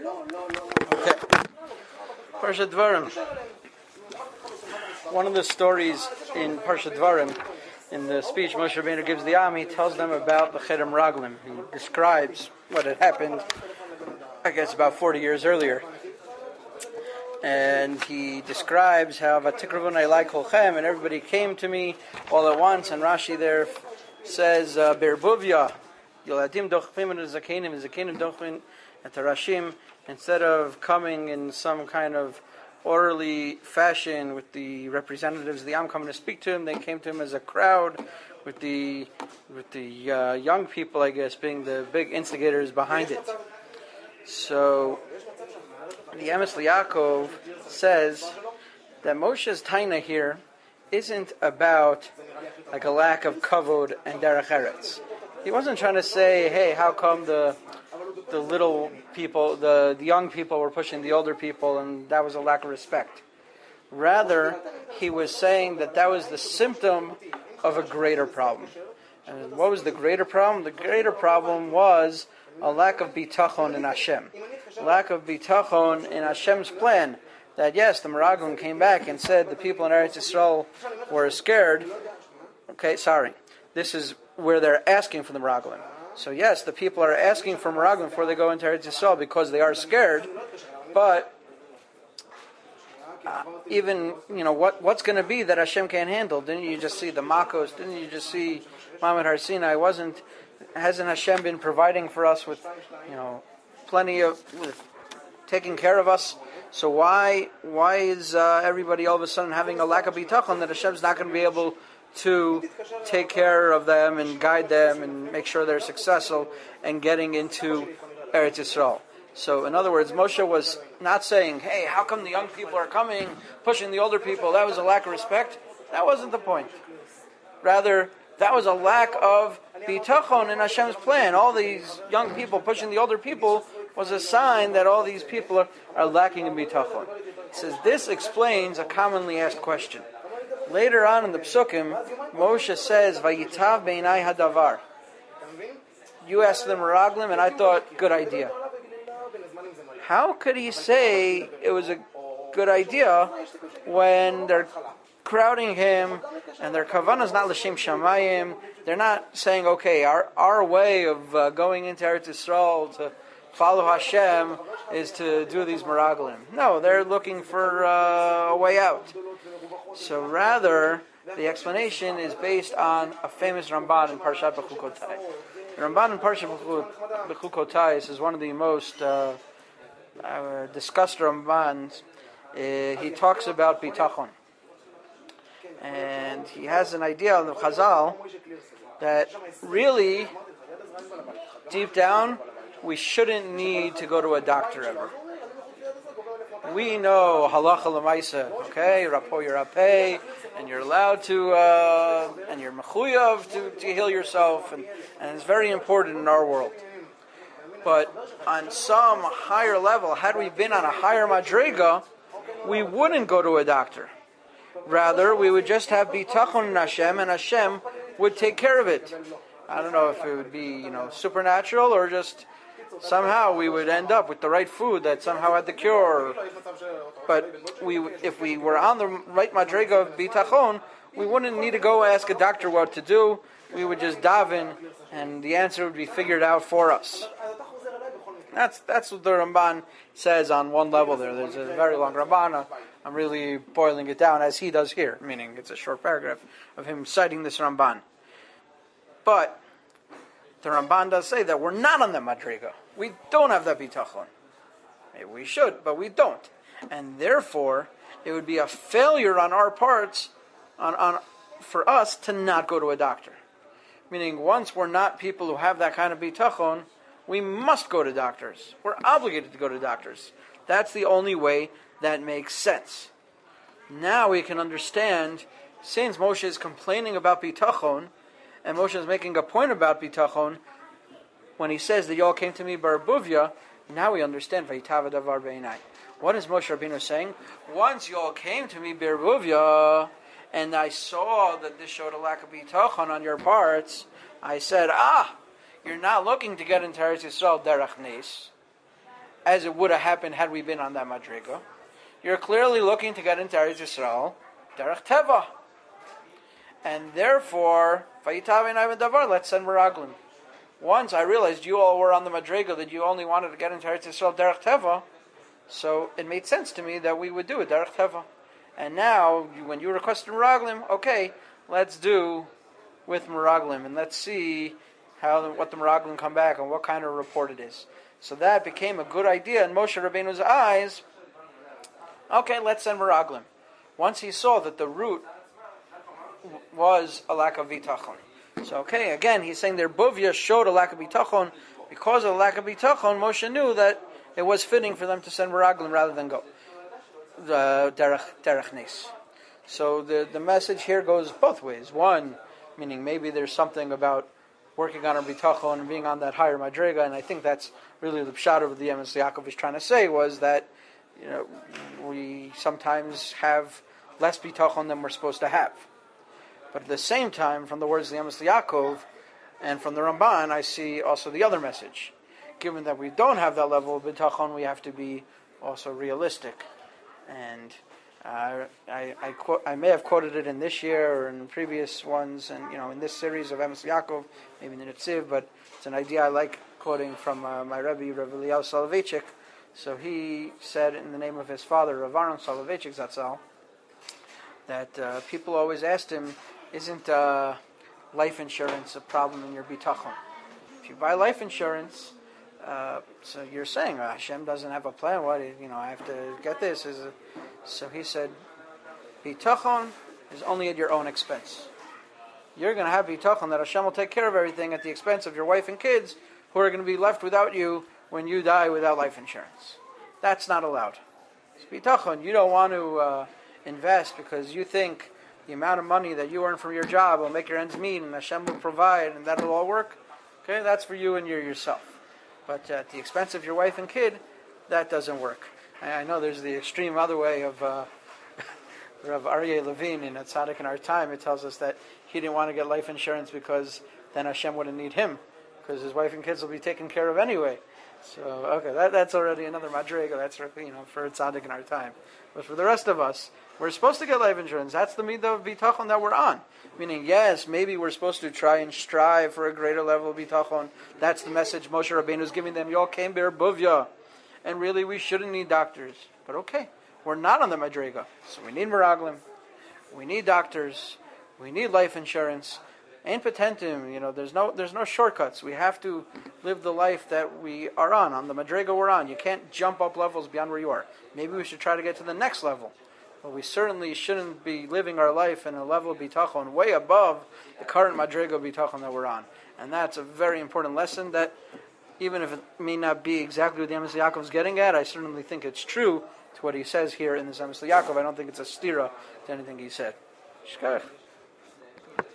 Okay. Parshat Dvarim. One of the stories in Parshat Dvarim, in the speech Moshe Rabbeinu gives the Am, he tells them about the Chedem Raglim. He describes what had happened, I guess, about 40 years earlier. And he describes how Vatikravun Elai Kolchem, and everybody came to me all at once. And Rashi there says, Berbuvya, Yoladim Dochvim and Zakenim Dochvim at Rashim, instead of coming in some kind of orderly fashion with the representatives of the Am coming to speak to him, they came to him as a crowd with the young people, I guess, being the big instigators behind it. So the Emes Yaakov says that Moshe's taina here isn't about like a lack of kavod and derech eretz. He wasn't trying to say, hey, how come the little people, the young people were pushing the older people and that was a lack of respect. Rather, he was saying that was the symptom of a greater problem. And what was the greater problem? The greater problem was a lack of bitachon in Hashem. Lack of bitachon in Hashem's plan. That yes, the Meraglim came back and said the people in Eretz Yisrael were scared. Okay, sorry. This is where they're asking for the Meraglim. So yes, the people are asking for Meraglim before they go into Eretz Yisrael because they are scared. But even, what's going to be that Hashem can't handle? Didn't you just see the Makos? Didn't you just see Mount Har Sinai? Hasn't Hashem been providing for us with, plenty of, with taking care of us? So why is everybody all of a sudden having a lack of bitachon that Hashem's not going to be able to take care of them and guide them and make sure they're successful and getting into Eretz Yisrael? So in other words, Moshe was not saying, hey, how come the young people are coming, pushing the older people? That was a lack of respect. That wasn't the point. Rather, that was a lack of bitachon in Hashem's plan. All these young people pushing the older people was a sign that all these people are lacking in bitachon. He says this explains a commonly asked question. Later on in the Psukim, Moshe says, Vayitav beinai hadavar. You asked them Meraglim, and I thought, good idea. How could he say it was a good idea when they're crowding him and their kavanah is not l'shem shamayim? They're not saying, okay, our way of going into Eretz Yisrael to follow Hashem is to do these Meraglim. No, they're looking for a way out. So rather, the explanation is based on a famous Ramban in Parshat Bechukotai. The Ramban in Parshat Bechukotai is one of the most discussed Rambans. He talks about bitachon. And he has an idea on the Chazal that really, deep down, we shouldn't need to go to a doctor ever. We know halacha l'maisa, okay, rapo yerapeh, and you're allowed to, and you're mechuyav to heal yourself, and it's very important in our world. But on some higher level, had we been on a higher madrega, we wouldn't go to a doctor. Rather, we would just have bitachon in Hashem, and Hashem would take care of it. I don't know if it would be, supernatural, or just somehow we would end up with the right food that somehow had the cure. But if we were on the right madrega of bitachon, we wouldn't need to go ask a doctor what to do. We would just daven, and the answer would be figured out for us. That's what the Ramban says on one level there. There's a very long Ramban. I'm really boiling it down as he does here, meaning it's a short paragraph of him citing this Ramban. But the Ramban does say that we're not on the madriga. We don't have that bitachon. Maybe we should, but we don't. And therefore, it would be a failure on our parts, for us to not go to a doctor. Meaning, once we're not people who have that kind of bitachon, we must go to doctors. We're obligated to go to doctors. That's the only way that makes sense. Now we can understand, since Moshe is complaining about bitachon, and Moshe is making a point about bitachon, when he says that y'all came to me barbuvya, now we understand vayitav davar beinai. What is Moshe Rabbeinu saying? Once y'all came to me barbuvya, and I saw that this showed a lack of bitachon on your parts, I said, you're not looking to get into Eretz Yisrael derech nes. as it would have happened had we been on that madriga. You're clearly looking to get into Eretz Yisrael, derech teva. And therefore, let's send meraglim. Once I realized you all were on the madriga that you only wanted to get into Eretz Yisrael derech teva, so it made sense to me that we would do it derech teva. And now, when you requested meraglim, okay, let's do with meraglim, and let's see what the meraglim come back and what kind of report it is. So that became a good idea in Moshe Rabbeinu's eyes. Okay, let's send meraglim. Once he saw that the root was a lack of bitachon. So okay, again, he's saying their buvia showed a lack of bitachon. Because of the lack of bitachon, Moshe knew that it was fitting for them to send meraglim rather than go derech nes. So the message here goes both ways. One, meaning maybe there's something about working on our bitachon and being on that higher madriga, and I think that's really the pshat of the Emes Yaakov is trying to say, was that we sometimes have less bitachon than we're supposed to have. But at the same time, from the words of the Emes Yaakov and from the Ramban, I see also the other message. Given that we don't have that level of bitachon, we have to be also realistic. And I may have quoted it in this year or in previous ones, and in this series of Emes Yaakov, maybe in the Netziv, but it's an idea I like quoting from my Rebbe, Rav Eliyahu Soloveitchik. So he said in the name of his father, Rav Aaron Soloveitchik Zatzal, that people always asked him, isn't life insurance a problem in your bitachon? If you buy life insurance, so you're saying Hashem doesn't have a plan. What I have to get this? So he said, bitachon is only at your own expense. You're going to have bitachon that Hashem will take care of everything at the expense of your wife and kids, who are going to be left without you when you die without life insurance. That's not allowed. It's bitachon. You don't want to invest because you think the amount of money that you earn from your job will make your ends meet and Hashem will provide and that'll all work. Okay, that's for you and yourself. But at the expense of your wife and kid, that doesn't work. I know there's the extreme other way of Rav Aryeh Levine in a tzaddik in our time. It tells us that he didn't want to get life insurance because then Hashem wouldn't need him, because his wife and kids will be taken care of anyway. So okay, that's already another madriga. That's for a tzaddik in our time. But for the rest of us, we're supposed to get life insurance. That's the midah of bitachon that we're on. Meaning, yes, maybe we're supposed to try and strive for a greater level of bitachon. That's the message Moshe Rabbeinu is giving them. Y'all came bear buvya. And really, we shouldn't need doctors. But okay, we're not on the madriga. So we need meraglim. We need doctors. We need life insurance. Ain't patentum. There's no shortcuts. We have to live the life that we are on the madriga we're on. You can't jump up levels beyond where you are. Maybe we should try to get to the next level. But we certainly shouldn't be living our life in a level of bitachon way above the current madriga of bitachon that we're on. And that's a very important lesson that, even if it may not be exactly what the Emes Yaakov is getting at, I certainly think it's true to what he says here in the Emes Yaakov. I don't think it's a stira to anything he said. Shkach.